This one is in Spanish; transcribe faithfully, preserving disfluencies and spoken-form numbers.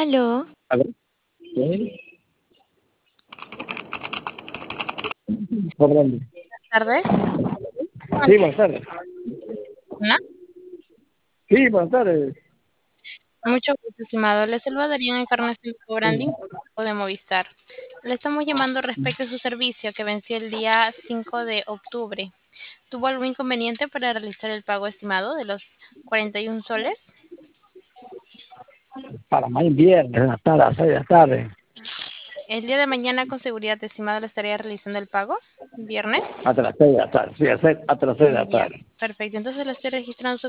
Aló. A ver, ¿sí? ¿Por dónde? Tardes. Sí, buenas tardes. Hola. Sí, buenas tardes. Mucho gusto, estimado. Le saluda Darío Encarnación Sí. Branding de Movistar. Le estamos llamando respecto a su servicio que venció el día cinco de octubre. ¿Tuvo algún inconveniente para realizar el pago estimado de los cuarenta y uno soles? Para mañana viernes, a las seis de la tarde. El día de mañana, con seguridad, estimado, le estaría realizando el pago. ¿Viernes? Hasta las seis de la tarde. Sí, hasta hasta las seis de la Ya, tarde. perfecto. Entonces le estoy registrando su